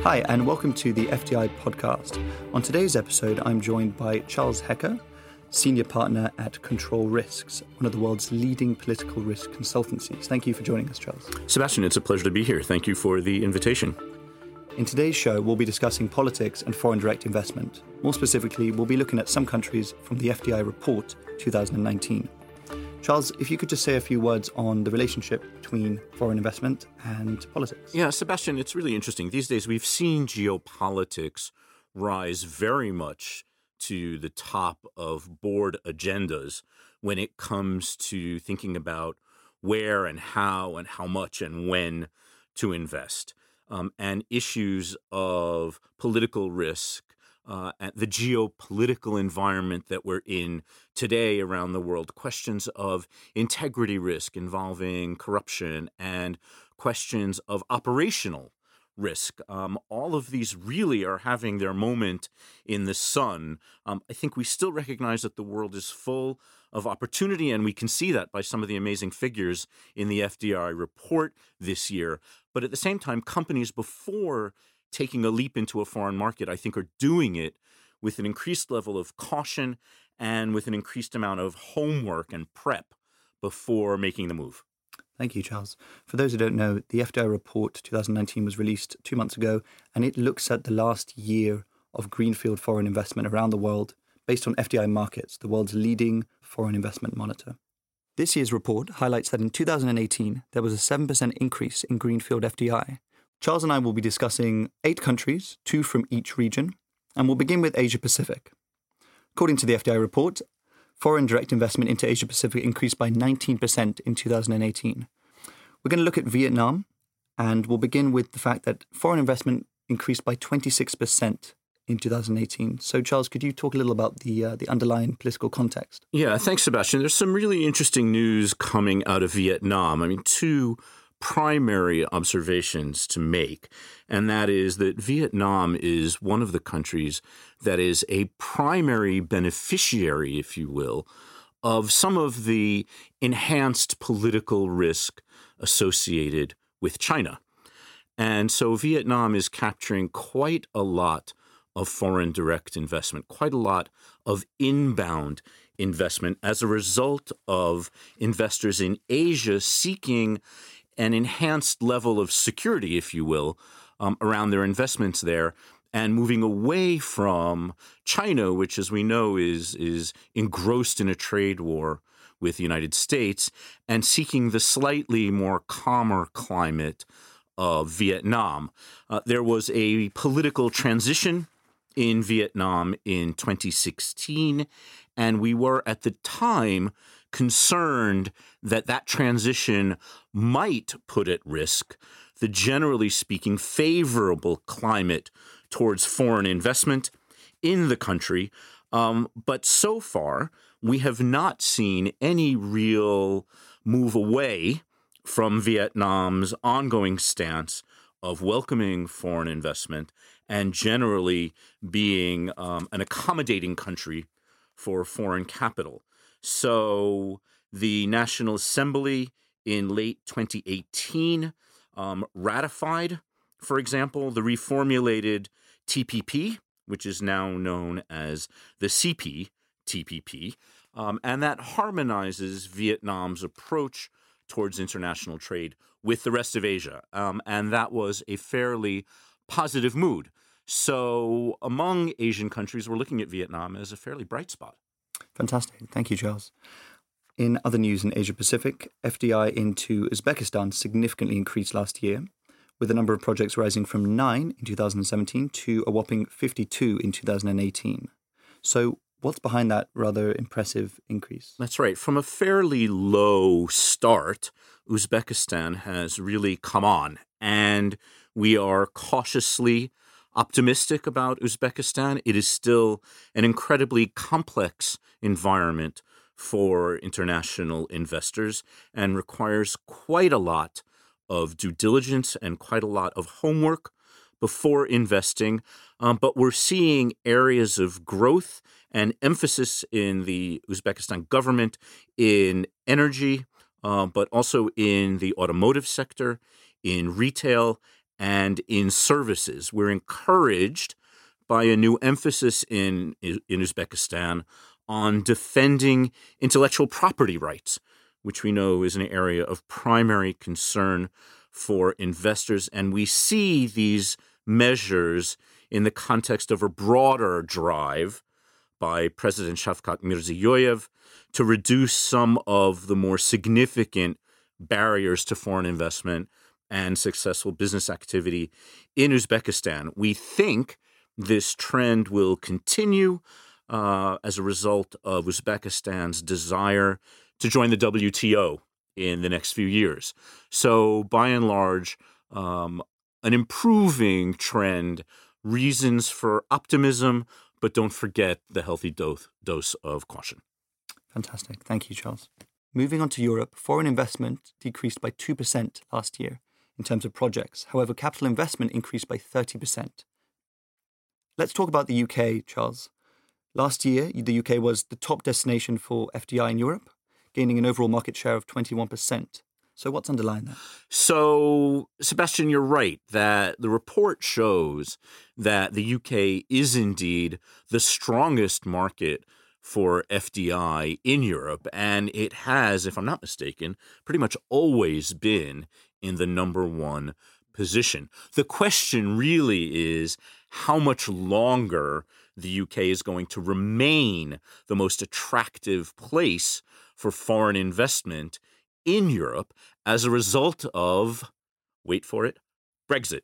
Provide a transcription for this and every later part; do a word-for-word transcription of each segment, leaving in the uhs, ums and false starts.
Hi, and welcome to the F D I podcast. On today's episode, I'm joined by Charles Hecker, Senior Partner at Control Risks, one of the world's leading political risk consultancies. Thank you for joining us, Charles. Sebastian, it's a pleasure to be here. Thank you for the invitation. In today's show, we'll be discussing politics and foreign direct investment. More specifically, we'll be looking at some countries from the F D I report two thousand nineteen. Charles, if you could just say a few words on the relationship between foreign investment and politics. Yeah, Sebastian, it's really interesting. These days, we've seen geopolitics rise very much to the top of board agendas when it comes to thinking about where and how and how much and when to invest. Um, and issues of political risk, uh, and the geopolitical environment that we're in today around the world, questions of integrity risk involving corruption and questions of operational risk. Um, all of these really are having their moment in the sun. Um, I think we still recognize that the world is full of opportunity, and we can see that by some of the amazing figures in the F D I report this year. But at the same time, companies, before taking a leap into a foreign market, I think are doing it with an increased level of caution and with an increased amount of homework and prep before making the move. Thank you, Charles. For those who don't know, the F D I report twenty nineteen was released two months ago, and it looks at the last year of greenfield foreign investment around the world based on F D I Markets, the world's leading foreign investment monitor. This year's report highlights that in two thousand eighteen, there was a seven percent increase in greenfield F D I. Charles and I will be discussing eight countries, two from each region, and we'll begin with Asia Pacific. According to the F D I report, foreign direct investment into Asia Pacific increased by nineteen percent in two thousand eighteen. We're going to look at Vietnam, and we'll begin with the fact that foreign investment increased by twenty-six percent in two thousand eighteen. So, Charles, could you talk a little about the uh, the underlying political context? Yeah, thanks, Sebastian. There's some really interesting news coming out of Vietnam. I mean, two primary observations to make, and that is that Vietnam is one of the countries that is a primary beneficiary, if you will, of some of the enhanced political risk associated with China. And so Vietnam is capturing quite a lot of foreign direct investment, quite a lot of inbound investment as a result of investors in Asia seeking an enhanced level of security, if you will, um, around their investments there, and moving away from China, which, as we know, is is engrossed in a trade war with the United States, and seeking the slightly more calmer climate of Vietnam. Uh, there was a political transition in Vietnam in twenty sixteen, and we were at the time concerned that that transition might put at risk the, generally speaking, favorable climate towards foreign investment in the country. Um, but so far, we have not seen any real move away from Vietnam's ongoing stance of welcoming foreign investment and generally being um, an accommodating country for foreign capital. So the National Assembly in late twenty eighteen um, ratified, for example, the reformulated T P P, which is now known as the C P T P P, um, and that harmonizes Vietnam's approach towards international trade with the rest of Asia. Um, and that was a fairly positive mood. So among Asian countries, we're looking at Vietnam as a fairly bright spot. Fantastic. Thank you, Charles. In other news in Asia Pacific, F D I into Uzbekistan significantly increased last year, with the number of projects rising from nine in two thousand seventeen to a whopping fifty-two in two thousand eighteen. So what's behind that rather impressive increase? That's right. From a fairly low start, Uzbekistan has really come on, and we are cautiously optimistic about Uzbekistan. It is still an incredibly complex environment for international investors and requires quite a lot of due diligence and quite a lot of homework before investing. Um, but we're seeing areas of growth and emphasis in the Uzbekistan government in energy, uh, but also in the automotive sector, in retail, and in services. We're encouraged by a new emphasis in, in Uzbekistan on defending intellectual property rights, which we know is an area of primary concern for investors. And we see these measures in the context of a broader drive by President Shavkat Mirziyoyev to reduce some of the more significant barriers to foreign investment and successful business activity in Uzbekistan. We think this trend will continue uh, as a result of Uzbekistan's desire to join the W T O in the next few years. So by and large, um, an improving trend, reasons for optimism, but don't forget the healthy dose, dose of caution. Fantastic. Thank you, Charles. Moving on to Europe, foreign investment decreased by two percent last year in terms of projects. However, capital investment increased by thirty percent. Let's talk about the U K, Charles. Last year, the U K was the top destination for F D I in Europe, gaining an overall market share of twenty-one percent. So what's underlying that? So, Sebastian, you're right that the report shows that the U K is indeed the strongest market for F D I in Europe, and it has, if I'm not mistaken, pretty much always been in the number one position. The question really is how much longer the U K is going to remain the most attractive place for foreign investment in Europe as a result of, wait for it, Brexit.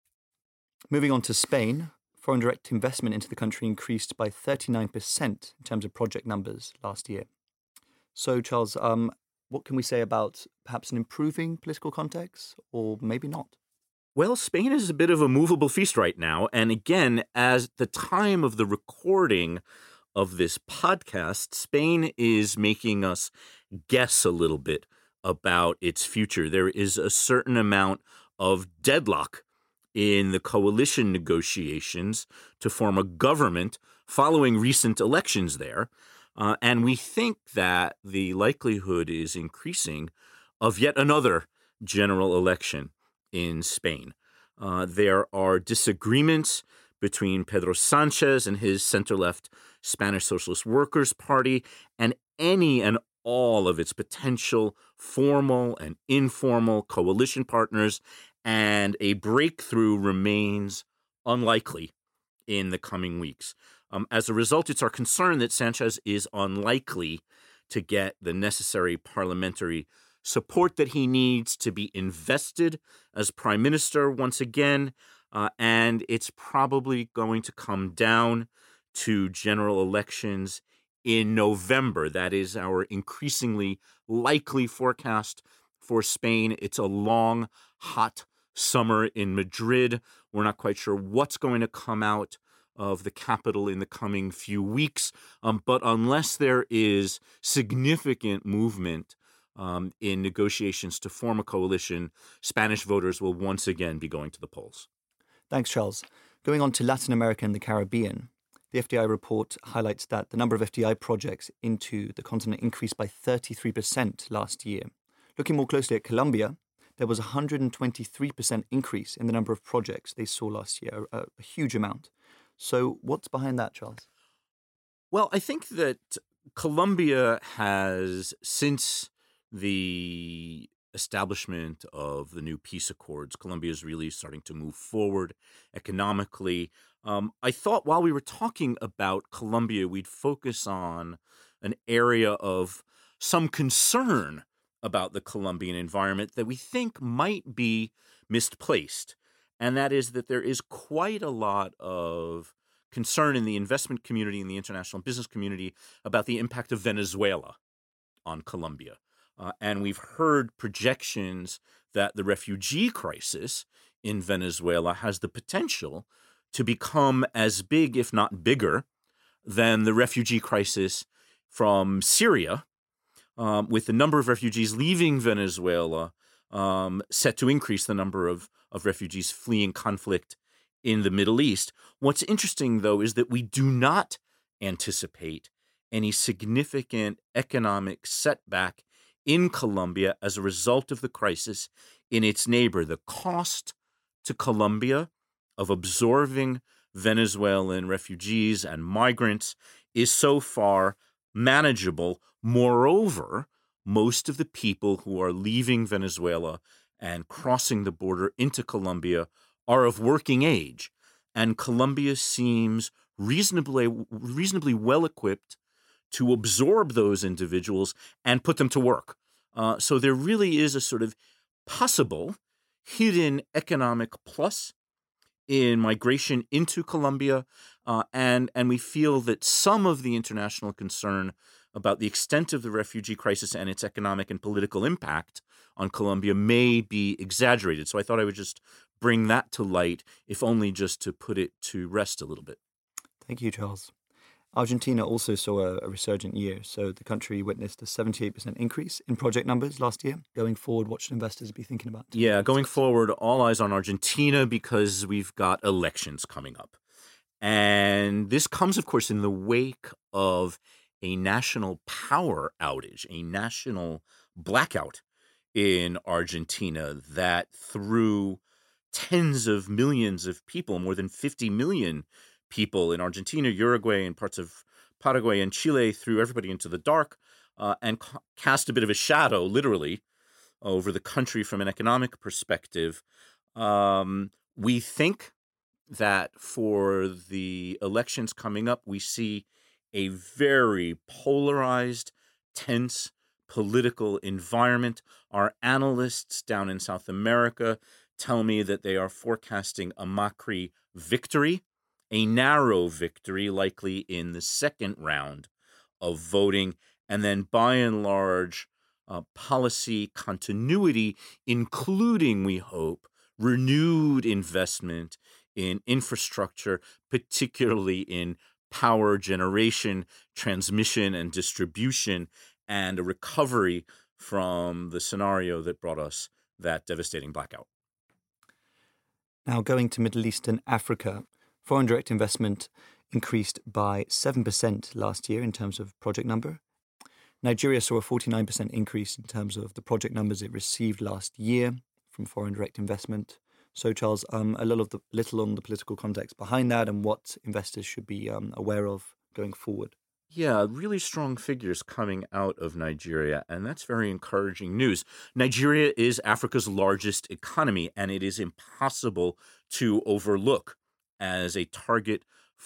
Moving on to Spain, foreign direct investment into the country increased by thirty-nine percent in terms of project numbers last year. So, Charles, um, what can we say about perhaps an improving political context, or maybe not? Well, Spain is a bit of a movable feast right now. And again, as the time of the recording of this podcast, Spain is making us guess a little bit about its future. There is a certain amount of deadlock in the coalition negotiations to form a government following recent elections there. Uh, and we think that the likelihood is increasing of yet another general election in Spain. Uh, there are disagreements between Pedro Sanchez and his center-left Spanish Socialist Workers' Party and any and all of its potential formal and informal coalition partners, and a breakthrough remains unlikely in the coming weeks. Um, as a result, it's our concern that Sanchez is unlikely to get the necessary parliamentary support that he needs to be invested as prime minister once again, uh, and it's probably going to come down to general elections in November. That is our increasingly likely forecast for Spain. It's a long, hot summer in Madrid. We're not quite sure what's going to come out of the capital in the coming few weeks, um, but unless there is significant movement Um, in negotiations to form a coalition, Spanish voters will once again be going to the polls. Thanks, Charles. Going on to Latin America and the Caribbean, the F D I report highlights that the number of F D I projects into the continent increased by thirty-three percent last year. Looking more closely at Colombia, there was a one hundred twenty-three percent increase in the number of projects they saw last year, a, a huge amount. So what's behind that, Charles? Well, I think that Colombia has, since the establishment of the new peace accords, Colombia is really starting to move forward economically. Um, I thought while we were talking about Colombia, we'd focus on an area of some concern about the Colombian environment that we think might be misplaced. And that is that there is quite a lot of concern in the investment community and the international business community about the impact of Venezuela on Colombia. Uh, and we've heard projections that the refugee crisis in Venezuela has the potential to become as big, if not bigger, than the refugee crisis from Syria, um, with the number of refugees leaving Venezuela um, set to increase the number of, of refugees fleeing conflict in the Middle East. What's interesting, though, is that we do not anticipate any significant economic setback in Colombia as a result of the crisis in its neighbor. The cost to Colombia of absorbing Venezuelan refugees and migrants is so far manageable. Moreover, most of the people who are leaving Venezuela and crossing the border into Colombia are of working age, and Colombia seems reasonably reasonably well equipped to absorb those individuals and put them to work. Uh, so there really is a sort of possible hidden economic plus in migration into Colombia, uh, and and we feel that some of the international concern about the extent of the refugee crisis and its economic and political impact on Colombia may be exaggerated. So I thought I would just bring that to light, if only just to put it to rest a little bit. Thank you, Charles. Argentina also saw a, a resurgent year. So the country witnessed a seventy-eight percent increase in project numbers last year. Going forward, what should investors be thinking about? Yeah, going forward, all eyes on Argentina because we've got elections coming up. And this comes, of course, in the wake of a national power outage, a national blackout in Argentina that threw tens of millions of people, more than fifty million people in Argentina, Uruguay, and parts of Paraguay and Chile, threw everybody into the dark uh, and ca- cast a bit of a shadow, literally, over the country from an economic perspective. Um, we think that for the elections coming up, we see a very polarized, tense political environment. Our analysts down in South America tell me that they are forecasting a Macri victory, a narrow victory, likely in the second round of voting, and then by and large, uh, policy continuity, including, we hope, renewed investment in infrastructure, particularly in power generation, transmission, and distribution, and a recovery from the scenario that brought us that devastating blackout. Now, going to Middle East and Africa, foreign direct investment increased by seven percent last year in terms of project number. Nigeria saw a forty-nine percent increase in terms of the project numbers it received last year from foreign direct investment. So, Charles, um, a little, of the, little on the political context behind that and what investors should be um, aware of going forward. Yeah, really strong figures coming out of Nigeria, and that's very encouraging news. Nigeria is Africa's largest economy, and it is impossible to overlook as a target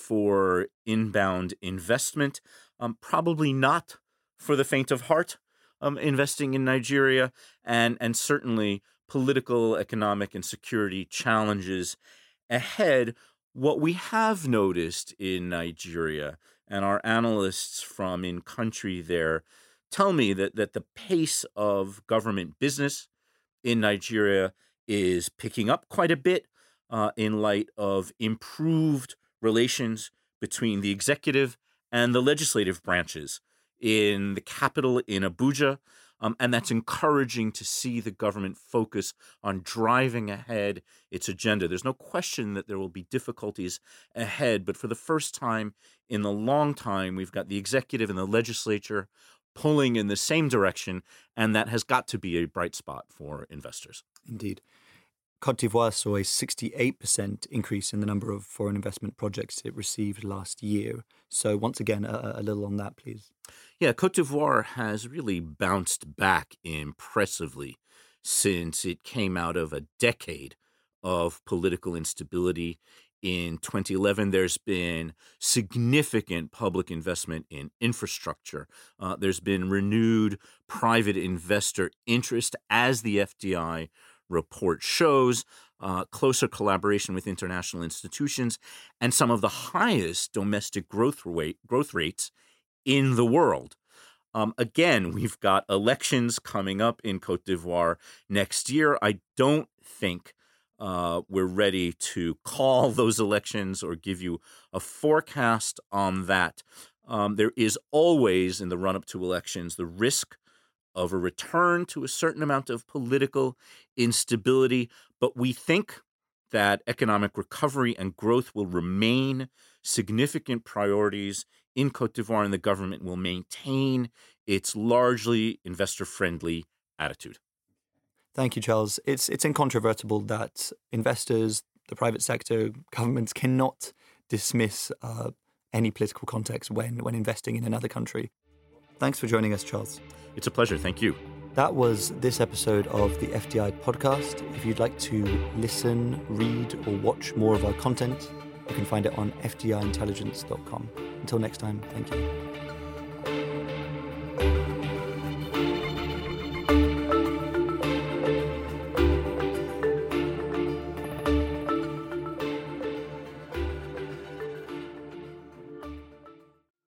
for inbound investment. Um, probably not for the faint of heart, um, investing in Nigeria, and, and certainly political, economic, and security challenges ahead. What we have noticed in Nigeria, and our analysts from in country there tell me that, that the pace of government business in Nigeria is picking up quite a bit uh, in light of improved relations between the executive and the legislative branches in the capital, in Abuja. Um, and that's encouraging to see the government focus on driving ahead its agenda. There's no question that there will be difficulties ahead, but for the first time in a long time, we've got the executive and the legislature pulling in the same direction, and that has got to be a bright spot for investors. Indeed. Cote d'Ivoire saw a sixty-eight percent increase in the number of foreign investment projects it received last year. So once again, a, a little on that, please. Yeah, Cote d'Ivoire has really bounced back impressively since it came out of a decade of political instability. In twenty eleven, there's been significant public investment in infrastructure. Uh, there's been renewed private investor interest, as the F D I report shows, uh, closer collaboration with international institutions, and some of the highest domestic growth rate, growth rates in the world. Um, again, we've got elections coming up in Cote d'Ivoire next year. I don't think uh, we're ready to call those elections or give you a forecast on that. Um, there is always, in the run-up to elections, the risk of a return to a certain amount of political instability, but we think that economic recovery and growth will remain significant priorities in Cote d'Ivoire, and the government will maintain its largely investor-friendly attitude. Thank you, Charles. It's it's incontrovertible that investors, the private sector, governments cannot dismiss uh, any political context when when investing in another country. Thanks for joining us, Charles. It's a pleasure. Thank you. That was this episode of the F D I podcast. If you'd like to listen, read, or watch more of our content, you can find it on f d i intelligence dot com. Until next time, thank you.